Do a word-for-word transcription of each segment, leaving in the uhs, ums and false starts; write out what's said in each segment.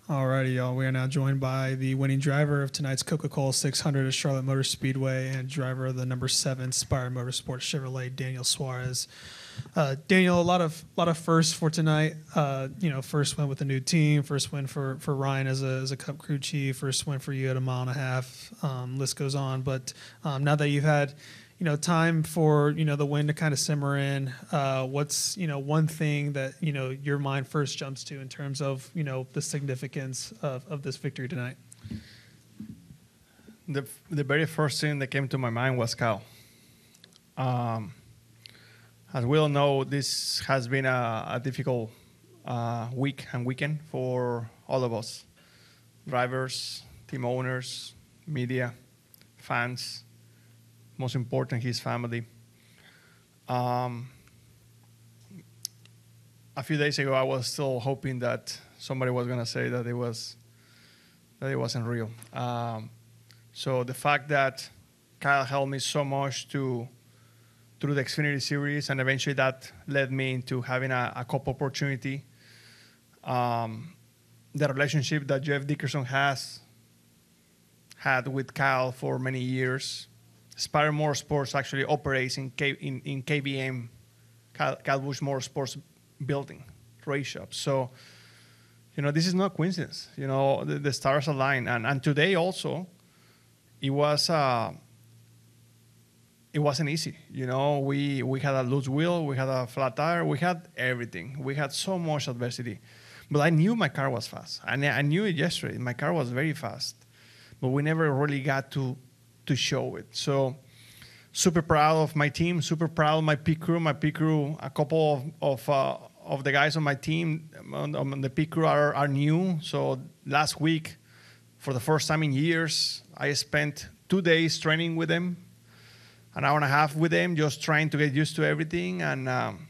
Alrighty, y'all. We are now joined by the winning driver of tonight's Coca-Cola six hundred at Charlotte Motor Speedway and driver of the number seven Spire Motorsports Chevrolet, Daniel Suarez. Uh, Daniel, a lot of lot of firsts for tonight. Uh, you know, first win with a new team, first win for, for Ryan as a as a Cup crew chief, first win for you at a mile and a half. Um, list goes on. But um, now that you've had you know, time for, you know, the wind to kind of simmer in. Uh, what's, you know, one thing that, you know, your mind first jumps to in terms of, you know, the significance of, of this victory tonight? The the very first thing that came to my mind was Kyle. Um, as we all know, this has been a, a difficult uh, week and weekend for all of us. Drivers, team owners, media, fans, most important, his family. Um, a few days ago, I was still hoping that somebody was going to say that it was that it wasn't real. Um, so the fact that Kyle helped me so much to through the Xfinity Series, and eventually that led me into having a, a cup opportunity. Um, the relationship that Jeff Dickerson has had with Kyle for many years. Spire Motorsports actually operates in, K, in, in K B M, Kyle, Kyle Busch Motorsports building, race shop. So, you know, this is not coincidence. You know, the, the stars align. And, and today also, it was uh, it wasn't easy. You know, we, we had a loose wheel, we had a flat tire, we had everything. We had so much adversity. But I knew my car was fast. And I knew it yesterday. My car was very fast. But we never really got to to show it. So super proud of my team, super proud of my pit crew. My pit crew, a couple of of, uh, of the guys on my team on, on the pit crew are, are new. So last week, for the first time in years, I spent two days training with them, an hour and a half with them, just trying to get used to everything. And um,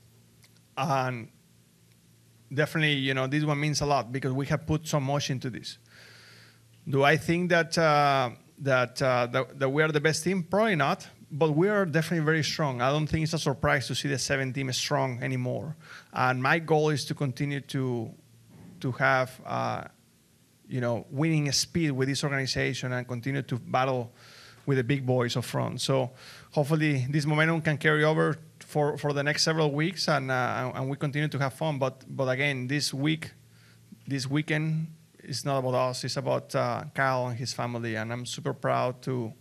and definitely, you know, this one means a lot because we have put so much into this. Do I think that uh, That, uh, that that we are the best team? Probably not, but we are definitely very strong. I don't think it's a surprise to see the seven team strong anymore. And my goal is to continue to to have uh, you know winning speed with this organization and continue to battle with the big boys up front. So hopefully this momentum can carry over for, for the next several weeks and uh, and we continue to have fun. But but again, this week, this weekend. It's not about us. It's about uh, Kyle and his family, and I'm super proud to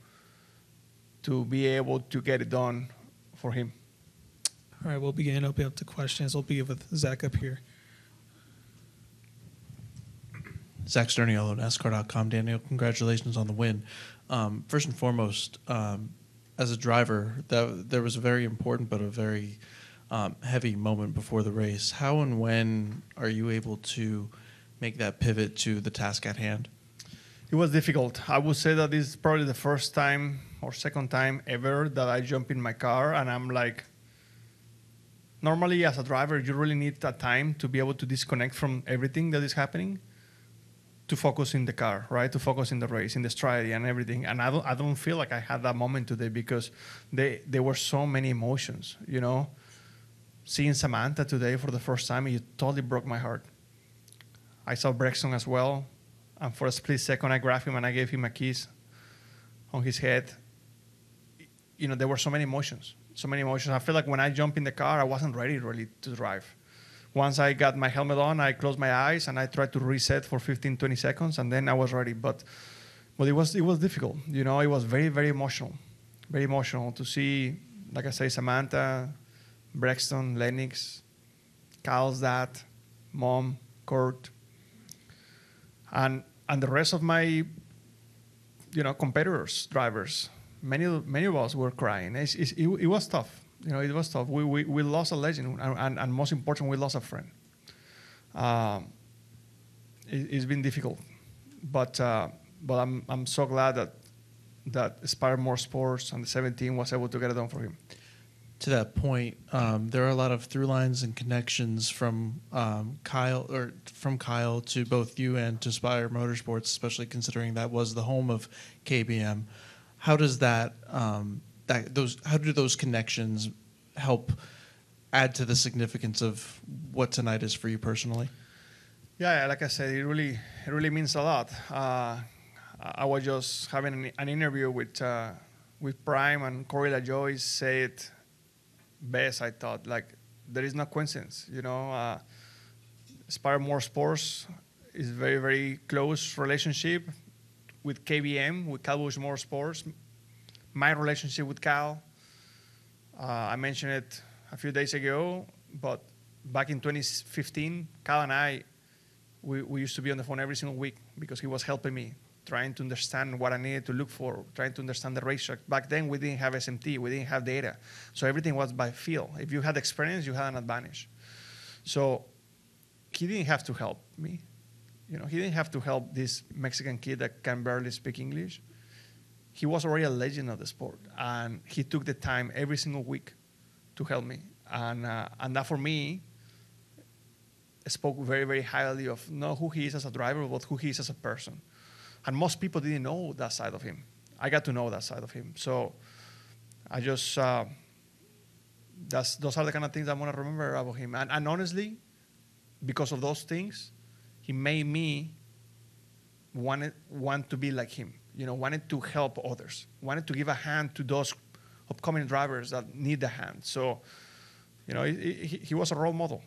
to be able to get it done for him. All right, we'll begin opening up to questions. We'll begin with Zach up here. Zach Sterniolo, NASCAR dot com. Daniel, congratulations on the win. Um, first and foremost, um, as a driver, that there was a very important but a very um, heavy moment before the race. How and when are you able to make that pivot to the task at hand? It was difficult. I would say that this is probably the first time or second time ever that I jump in my car and I'm like, normally as a driver, you really need that time to be able to disconnect from everything that is happening to focus in the car, right? To focus in the race, in the strategy and everything. And I don't, I don't feel like I had that moment today because they, there were so many emotions, you know? Seeing Samantha today for the first time, it totally broke my heart. I saw Brexton as well, and for a split second, I grabbed him and I gave him a kiss on his head. You know, there were so many emotions, so many emotions. I feel like when I jumped in the car, I wasn't ready really to drive. Once I got my helmet on, I closed my eyes and I tried to reset for fifteen, twenty seconds, and then I was ready. But, but it was it was difficult. You know, it was very, very emotional, very emotional to see, like I say, Samantha, Brexton, Lennox, Kyle's dad, mom, Kurt. And and the rest of my, you know, competitors, drivers, many many of us were crying. It's, it's, it, it was tough, you know. It was tough. We we, we lost a legend, and, and, and most important, we lost a friend. Um, it, it's been difficult, but uh, but I'm I'm so glad that that Spire Motorsports and the seventeen was able to get it done for him. To that point, um, there are a lot of through lines and connections from um, Kyle or from Kyle to both you and to Spire Motorsports, especially considering that was the home of K B M. How does that um, that those how do those connections help add to the significance of what tonight is for you personally? Yeah, like I said, it really, it really means a lot. Uh, I was just having an, an interview with uh, with Prime, and Corey LaJoie said best. I thought, like, there is no coincidence. You know, uh, Spire Motorsports is very, very close relationship with K B M, with Kyle Busch Motorsports. My relationship with Cal, uh, I mentioned it a few days ago, but back in twenty fifteen, Cal and I, we, we used to be on the phone every single week because he was helping me, trying to understand what I needed to look for, trying to understand the racetrack. Back then, we didn't have S M T, we didn't have data. So everything was by feel. If you had experience, you had an advantage. So he didn't have to help me. You know, he didn't have to help this Mexican kid that can barely speak English. He was already a legend of the sport, and he took the time every single week to help me. And, uh, and that, for me, spoke very, very highly of not who he is as a driver, but who he is as a person. And most people didn't know that side of him. I got to know that side of him. So I just, uh, that's, those are the kind of things I'm going to remember about him. And, and honestly, because of those things, he made me want, want to be like him. You know, wanted to help others, wanted to give a hand to those upcoming drivers that need a hand. So, you know, he, he, he was a role model.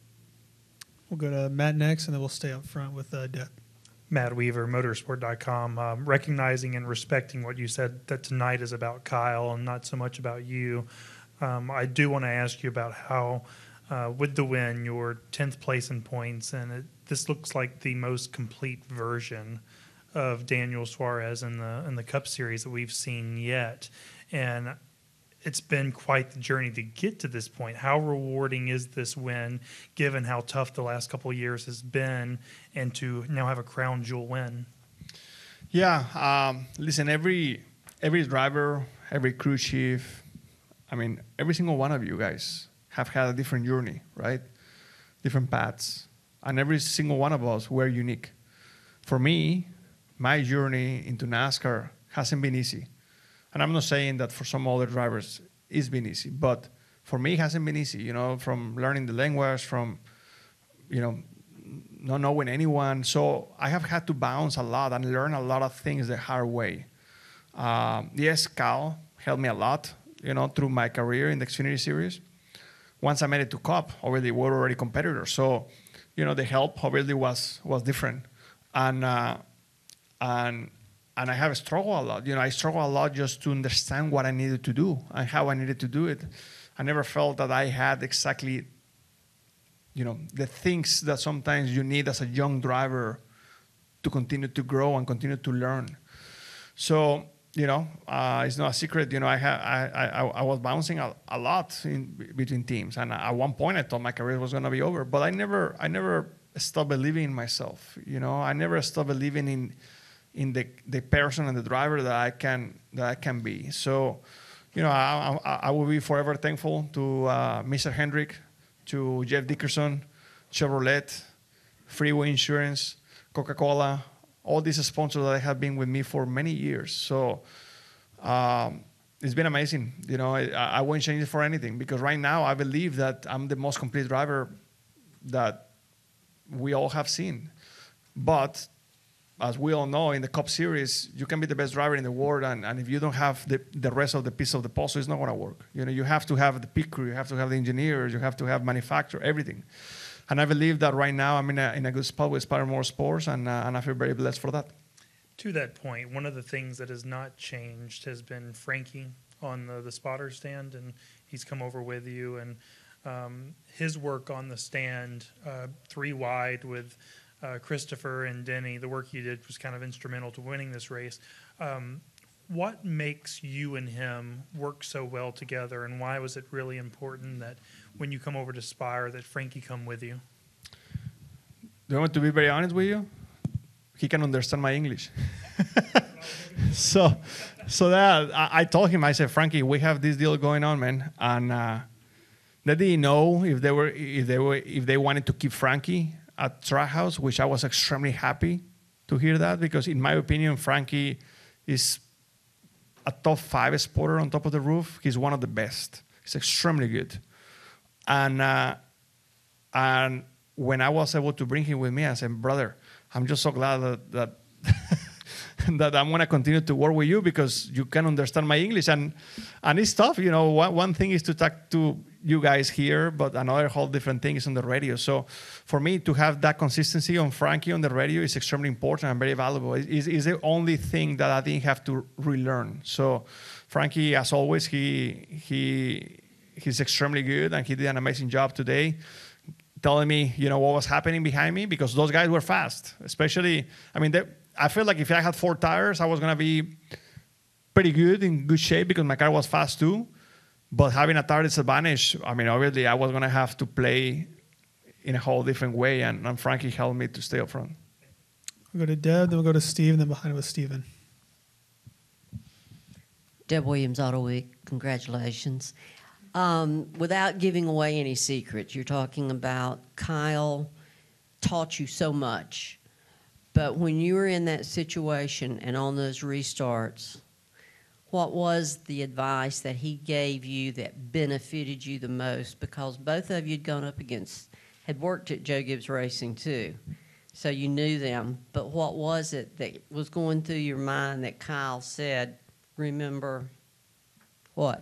We'll go to Matt next, and then we'll stay up front with uh, Deb. Matt Weaver, motorsport dot com, um, recognizing and respecting what you said, that tonight is about Kyle and not so much about you. Um, I do want to ask you about how, uh, with the win, your tenth place in points, and it, this looks like the most complete version of Daniel Suarez in the in the Cup Series that we've seen yet. And it's been quite the journey to get to this point. How rewarding is this win, given how tough the last couple of years has been, and to now have a crown jewel win? Yeah, um, listen, every every driver, every crew chief, I mean, every single one of you guys have had a different journey, right? Different paths. And every single one of us, we're unique. For me, my journey into NASCAR hasn't been easy. And I'm not saying that for some other drivers it's been easy, but for me it hasn't been easy, you know, from learning the language, from, you know, not knowing anyone. So I have had to bounce a lot and learn a lot of things the hard way. Um, yes, Cal helped me a lot, you know, through my career in the Xfinity Series. Once I made it to Cup, already we were already competitors. So, you know, the help obviously was was different. And uh, and And I have struggled a lot. You know, I struggled a lot just to understand what I needed to do and how I needed to do it. I never felt that I had exactly, you know, the things that sometimes you need as a young driver to continue to grow and continue to learn. So, you know, uh, it's not a secret. You know, I ha- I, I, I was bouncing a, a lot in between teams, and at one point I thought my career was going to be over. But I never, I never stopped believing in myself. You know, I never stopped believing in. in the, the person and the driver that I can that I can be. So, you know, I, I, I will be forever thankful to uh, Mister Hendrick, to Jeff Dickerson, Chevrolet, Freeway Insurance, Coca-Cola, all these sponsors that have been with me for many years. So um, it's been amazing. You know, I, I won't change it for anything, because right now I believe that I'm the most complete driver that we all have seen. But as we all know, in the Cup Series, you can be the best driver in the world, and, and if you don't have the, the rest of the piece of the puzzle, it's not going to work. You know, you have to have the pit crew, you have to have the engineers, you have to have manufacturer, everything. And I believe that right now I'm in a, in a good spot with Spire Motorsports, and, uh, and I feel very blessed for that. To that point, one of the things that has not changed has been Frankie on the, the spotter stand, and he's come over with you, and um, his work on the stand, uh, three wide with Uh, Christopher and Denny, the work you did was kind of instrumental to winning this race. Um, what makes you and him work so well together, and why was it really important that when you come over to Spire that Frankie come with you? Do you want to be very honest with you? He can understand my English. so so that I, I told him, I said, Frankie, we have this deal going on, man. And uh, they didn't know if they were if they were if they wanted to keep Frankie at Trackhouse, which I was extremely happy to hear that, because in my opinion, Frankie is a top five spotter on top of the roof. He's one of the best. He's extremely good. And uh, and when I was able to bring him with me, I said, brother, I'm just so glad that that, that I'm going to continue to work with you because you can understand my English. And and it's tough. You know, one, one thing is to talk to you guys here, but another whole different thing is on the radio. So for me to have that consistency on Frankie on the radio is extremely important and very valuable. It's, it's the only thing that I didn't have to relearn. So Frankie, as always, he he he's extremely good, and he did an amazing job today telling me, you know, what was happening behind me, because those guys were fast. Especially, I mean, they, I feel like if I had four tires, I was going to be pretty good, in good shape, because my car was fast too. But having a tire disadvantage, I mean, obviously I was going to have to play in a whole different way, and, and Frankie helped me to stay up front. We'll go to Deb, then we'll go to Steve, and then behind was Steven. Deb Williams, Auto Week, congratulations. Um, without giving away any secrets, you're talking about Kyle taught you so much. But when you were in that situation and on those restarts, what was the advice that he gave you that benefited you the most? Because both of you had gone up against, had worked at Joe Gibbs Racing too. So you knew them. But what was it that was going through your mind that Kyle said, remember what?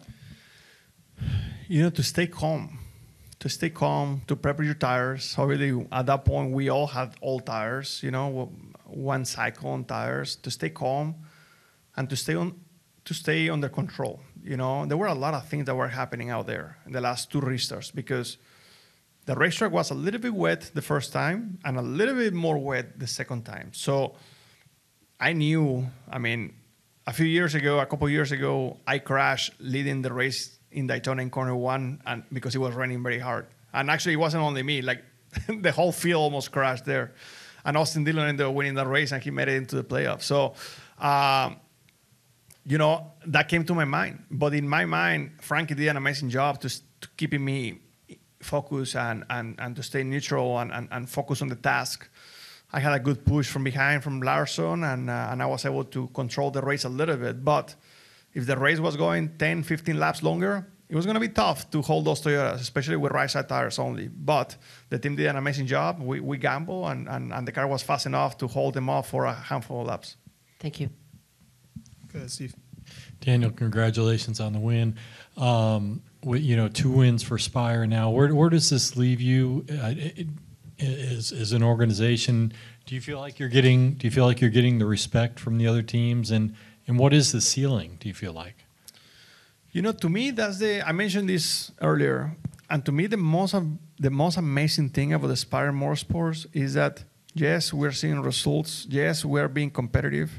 You know, to stay calm, to stay calm, to prepare your tires. Already at that point, we all had old tires, you know, one cycle on tires. To stay calm and to stay on, to stay under control. You know, there were a lot of things that were happening out there in the last two restarts, because the racetrack was a little bit wet the first time and a little bit more wet the second time. So I knew, I mean, a few years ago, a couple years ago, I crashed leading the race in Daytona in corner one, and because it was raining very hard. And actually, it wasn't only me. Like, the whole field almost crashed there. And Austin Dillon ended up winning that race, and he made it into the playoffs. So, um, you know, that came to my mind. But in my mind, Frankie did an amazing job to, to keeping me focused and, and, and to stay neutral and, and, and focus on the task. I had a good push from behind from Larson, and, uh, and I was able to control the race a little bit. But if the race was going ten, fifteen laps longer, it was going to be tough to hold those Toyotas, especially with right-side tires only. But the team did an amazing job. We, we gambled, and, and, and the car was fast enough to hold them off for a handful of laps. Thank you. Go ahead, Steve. Daniel, congratulations on the win. Um, we, you know, two wins for Spire now. Where, where does this leave you uh, it, as, as an organization? Do you feel like you're getting? Do you feel like you're getting the respect from the other teams? And and what is the ceiling? Do you feel like? You know, to me, that's the. I mentioned this earlier, and to me, the most the most amazing thing about the Spire Motorsports is that yes, we're seeing results. Yes, we're being competitive.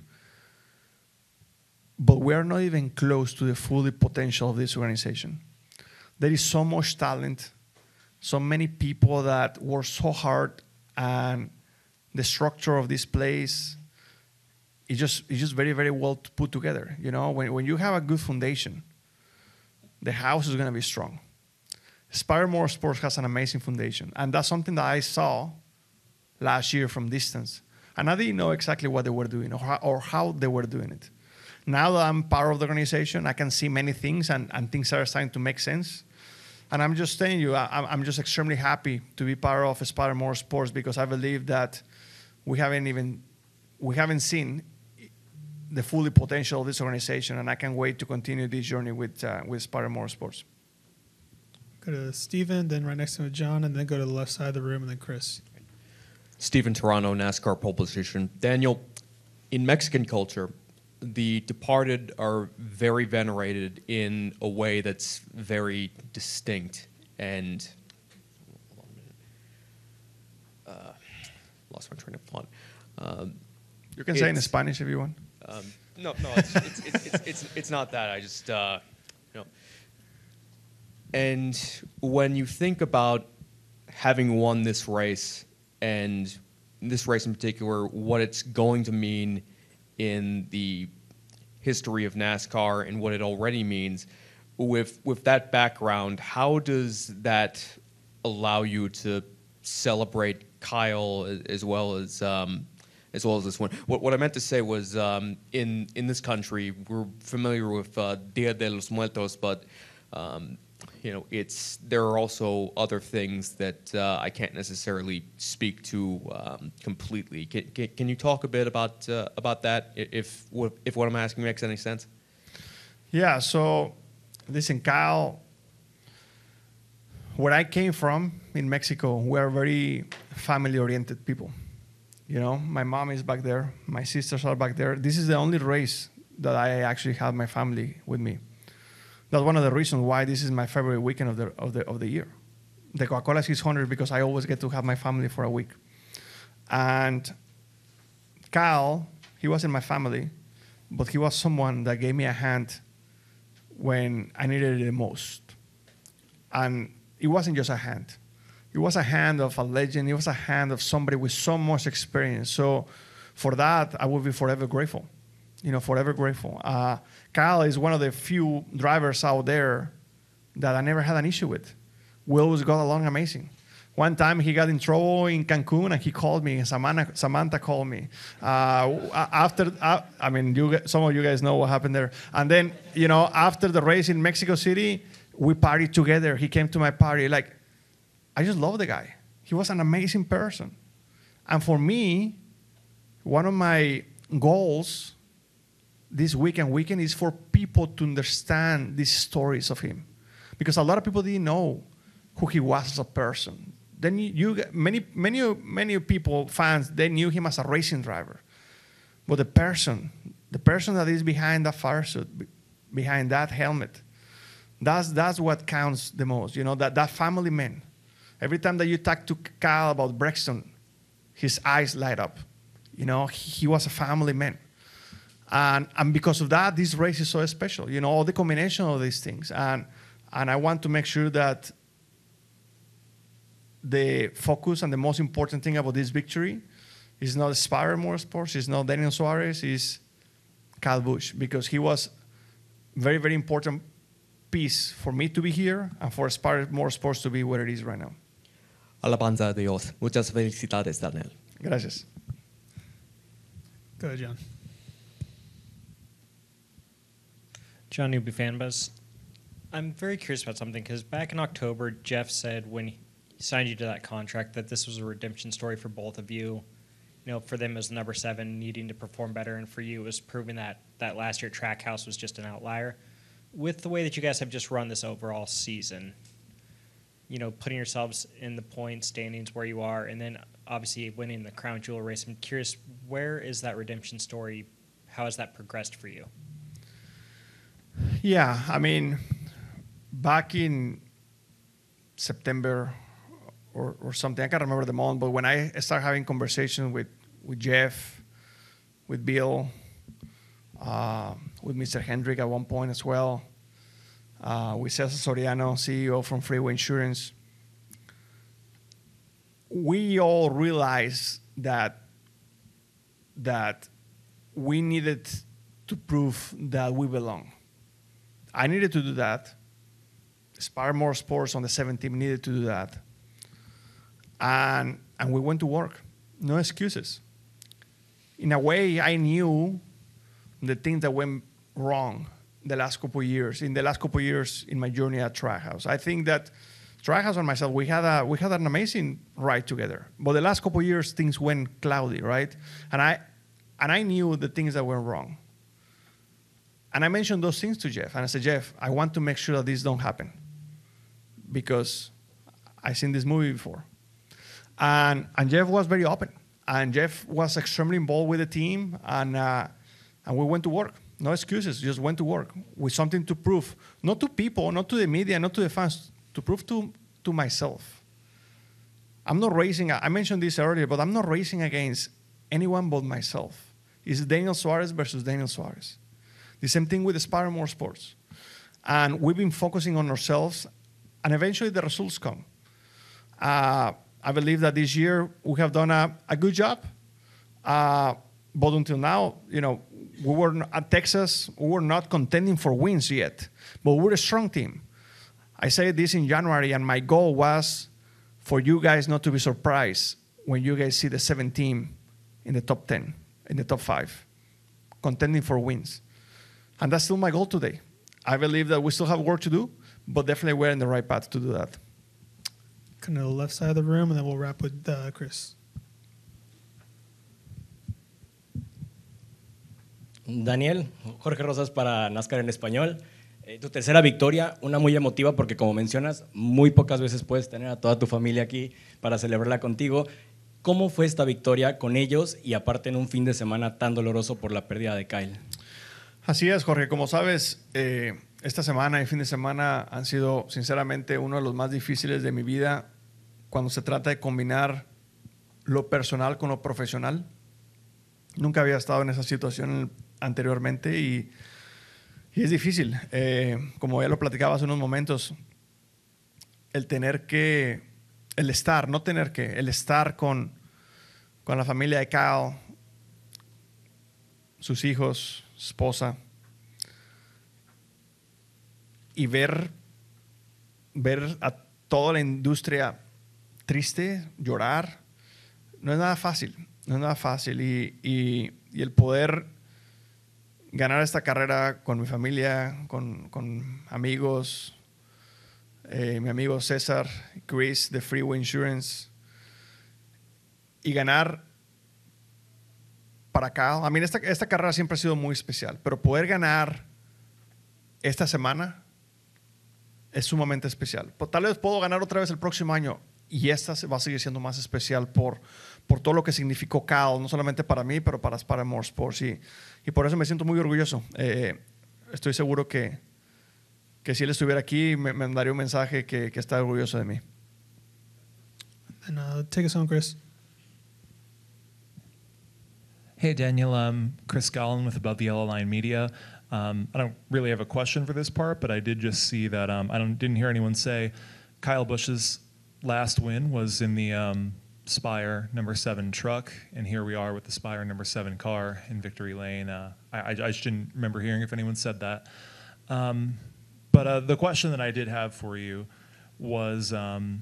But we're not even close to the full potential of this organization. There is so much talent, so many people that work so hard, and the structure of this place is just it's just very, very well put together. You know, when, when you have a good foundation, the house is going to be strong. Spire Motorsports has an amazing foundation, and that's something that I saw last year from distance. And I didn't know exactly what they were doing or how, or how they were doing it. Now that I'm part of the organization, I can see many things, and, and things are starting to make sense. And I'm just telling you, I, I'm just extremely happy to be part of Spire Motorsports, because I believe that we haven't even we haven't seen the full potential of this organization, and I can't wait to continue this journey with uh, with Spire Motorsports. Go to Steven, then right next to him, John, and then go to the left side of the room, and then Chris. Steven Toronto, NASCAR pole position. Daniel, in Mexican culture, the departed are very venerated in a way that's very distinct. And hold on a minute. Uh, lost my train of thought. Um, You can say it in Spanish if you want. Um, no, no, it's, it's, it's, it's, it's, it's not that. I just, uh, you know. And when you think about having won this race, and this race in particular, what it's going to mean in the history of NASCAR and what it already means, with with that background, how does that allow you to celebrate Kyle as well as um, as well as this one? What, what I meant to say was, um, in in this country, we're familiar with uh, Dia de los Muertos, but um, you know, it's there are also other things that uh, I can't necessarily speak to um, completely. Can, can, can you talk a bit about uh, about that? i- If what- if what I'm asking makes any sense? Yeah, so listen, Kyle, where I came from in Mexico, we are very family oriented people. You know, my mom is back there, my sisters are back there. This is the only race that I actually have my family with me. That's one of the reasons why this is my favorite weekend of the of the of the year. The Coca-Cola six hundred, because I always get to have my family for a week. And Kyle, he was in my family, but he was someone that gave me a hand when I needed it the most. And it wasn't just a hand. It was a hand of a legend. It was a hand of somebody with so much experience. So for that, I will be forever grateful. You know, forever grateful. Uh, Kyle is one of the few drivers out there that I never had an issue with. We always got along amazing. One time he got in trouble in Cancun and he called me. Samantha, Samantha called me. Uh, after, uh, I mean, you, some of you guys know what happened there. And then, you know, after the race in Mexico City, we partied together. He came to my party. Like, I just love the guy. He was an amazing person. And for me, one of my goals this weekend, weekend is for people to understand these stories of him. Because a lot of people didn't know who he was as a person. Then you, you many, many, many people, fans, they knew him as a racing driver. But the person, the person that is behind that fire suit, behind that helmet, that's, that's what counts the most. You know, that, that family man. Every time that you talk to Kyle about Brexton, his eyes light up. You know, he, he was a family man. And, and because of that, this race is so special. You know, all the combination of these things. And, and I want to make sure that the focus and the most important thing about this victory is not Spire Motorsports, it's not Daniel Suarez, it's Kyle Busch, because he was very, very important piece for me to be here and for Spire Motorsports to be where it is right now. Alabanza a Dios. Muchas felicidades, Daniel. Gracias. Go ahead, John. John Newby Fanbuzz. I'm very curious about something because back in October, Jeff said when he signed you to that contract that this was a redemption story for both of you. You know, for them as number seven, needing to perform better, and for you, it was proving that that last year Trackhouse was just an outlier. With the way that you guys have just run this overall season, you know, putting yourselves in the point standings where you are, and then obviously winning the Crown Jewel race, I'm curious, where is that redemption story? How has that progressed for you? Yeah, I mean, back in September or, or something, I can't remember the month, but when I started having conversations with, with Jeff, with Bill, uh, with Mister Hendrick at one point as well, uh, with Cesar Soriano, C E O from Freeway Insurance, we all realized that that we needed to prove that we belong. I needed to do that. Spire Motorsports on the seventh team needed to do that. And, and we went to work. No excuses. In a way, I knew the things that went wrong the last couple of years, in the last couple of years in my journey at Trackhouse. I think that Trackhouse and myself, we had, a, we had an amazing ride together. But the last couple of years, things went cloudy, right? And I, and I knew the things that went wrong. And I mentioned those things to Jeff. And I said, Jeff, I want to make sure that these don't happen because I've seen this movie before. And, and Jeff was very open. And Jeff was extremely involved with the team. And, uh, and we went to work. No excuses, just went to work with something to prove. Not to people, not to the media, not to the fans, to prove to, to myself. I'm not racing, I mentioned this earlier, but I'm not racing against anyone but myself. It's Daniel Suarez versus Daniel Suarez. The same thing with Spire Motorsports. And we've been focusing on ourselves, and eventually the results come. Uh, I believe that this year we have done a, a good job. Uh, but until now, you know, we were at Texas, we were not contending for wins yet, but we're a strong team. I said this in January, and my goal was for you guys not to be surprised when you guys see the seventh team in the top ten, in the top five, contending for wins. And that's still my goal today. I believe that we still have work to do, but definitely we're in the right path to do that. Kind of the left side of the room, and then we'll wrap with uh, Chris. Daniel, Jorge Rosas para NASCAR en español. Eh, tu tercera victoria, una muy emotiva porque como mencionas, muy pocas veces puedes tener a toda tu familia aquí para celebrarla contigo. ¿Cómo fue esta victoria con ellos y aparte en un fin de semana tan doloroso por la pérdida de Kyle? Así es, Jorge. Como sabes, eh, esta semana y fin de semana han sido, sinceramente, uno de los más difíciles de mi vida cuando se trata de combinar lo personal con lo profesional. Nunca había estado en esa situación anteriormente y, y es difícil. Eh, como ya lo platicaba hace unos momentos, el tener que, el estar, no tener que, el estar con, con la familia de Kyle, sus hijos, esposa, y ver, ver a toda la industria triste, llorar, no es nada fácil, no es nada fácil. Y, y, y el poder ganar esta carrera con mi familia, con, con amigos, eh, mi amigo César, Chris de Freeway Insurance, y ganar para acá. A mí esta, esta carrera siempre ha sido muy especial, pero poder ganar esta semana es sumamente especial. Pues, tal vez puedo ganar otra vez el próximo año y esta va a seguir siendo más especial por, por todo lo que significó Kyle, no solamente para mí, pero para Spire Motorsports. Y, y por eso me siento muy orgulloso. Eh, estoy seguro que, que si él estuviera aquí me, me mandaría un mensaje que, que está orgulloso de mí. And uh, take us home, Chris. Hey, Daniel. I'm Chris Gollin with Above the Yellow Line Media. Um, I don't really have a question for this part, but I did just see that um, I don't, didn't hear anyone say Kyle Busch's last win was in the um, Spire number seven truck, and here we are with the Spire number seven car in Victory Lane. Uh, I, I just didn't remember hearing if anyone said that. Um, but uh, the question that I did have for you was, um,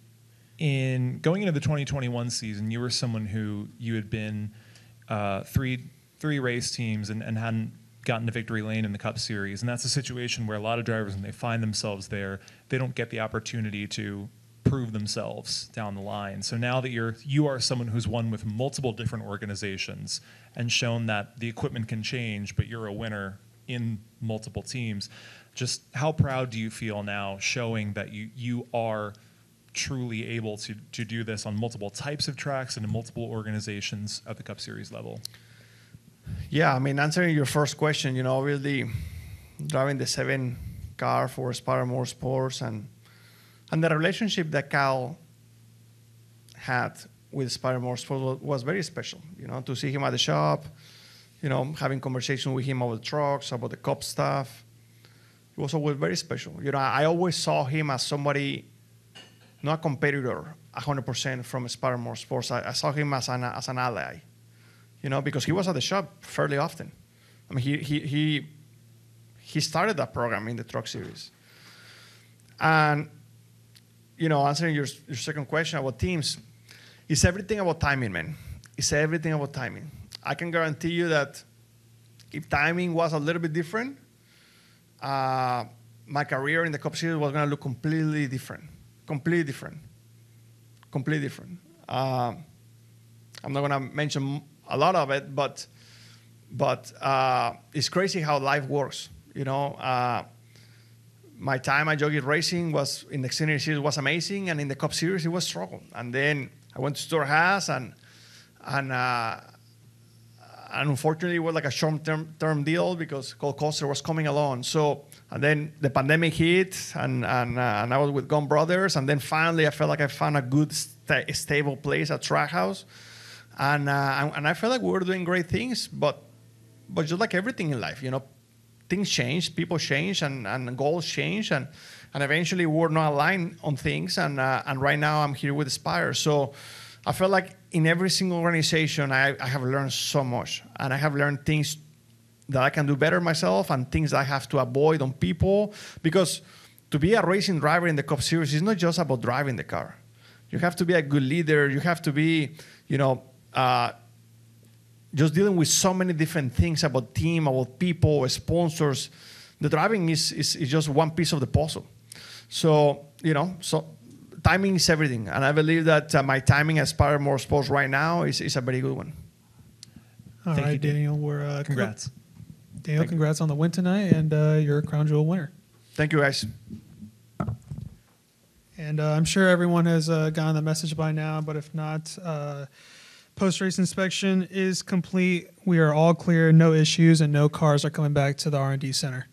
in going into the twenty twenty-one season, you were someone who you had been uh, three three race teams and, and hadn't gotten to Victory Lane in the Cup Series. And that's a situation where a lot of drivers, when they find themselves there, they don't get the opportunity to prove themselves down the line. So now that you're you are someone who's won with multiple different organizations and shown that the equipment can change, but you're a winner in multiple teams, just how proud do you feel now showing that you you are truly able to to do this on multiple types of tracks and in multiple organizations at the Cup Series level? Yeah, I mean, answering your first question, you know, obviously driving the seven car for Spire Motorsports and and the relationship that Kyle had with Spire Motorsports was very special. You know, to see him at the shop, you know, having conversation with him about the trucks, about the Cup stuff, it was always very special. You know, I always saw him as somebody, not a competitor, one hundred percent from Spire Motorsports. I, I saw him as an as an ally. You know, because he was at the shop fairly often. I mean, he he he he started that program in the Truck Series. And you know, answering your your second question about teams, it's everything about timing, man. It's everything about timing. I can guarantee you that if timing was a little bit different, uh, my career in the Cup Series was going to look completely different, completely different, completely different. Uh, I'm not going to mention a lot of it, but but uh, it's crazy how life works. You know, uh, my time at Jockey Racing was in the Xfinity Series was amazing, and in the Cup Series it was struggle. And then I went to Store Haas, and and uh, and unfortunately it was like a short-term term deal because Cole Custer was coming along. So and then the pandemic hit, and and uh, and I was with Gun Brothers, and then finally I felt like I found a good sta- stable place at Trackhouse. And uh, and I felt like we were doing great things, but but just like everything in life, you know, things change, people change, and, and goals change, and and eventually we're not aligned on things. And uh, and right now I'm here with Spire, so I felt like in every single organization I, I have learned so much, and I have learned things that I can do better myself, and things that I have to avoid on people, because to be a racing driver in the Cup Series is not just about driving the car. You have to be a good leader. You have to be, you know. Uh, just dealing with so many different things about team, about people, sponsors. The driving is, is, is just one piece of the puzzle. So, you know, so timing is everything. And I believe that uh, my timing at Spire Motorsports right now is, is a very good one. All Thank right, you, Dan. Daniel. We're uh, Congrats. Daniel, congrats on the win tonight, and uh, you're a crown jewel winner. Thank you, guys. And uh, I'm sure everyone has uh, gotten the message by now, but if not, uh, post-race inspection is complete. We are all clear, no issues, and no cars are coming back to the R and D center.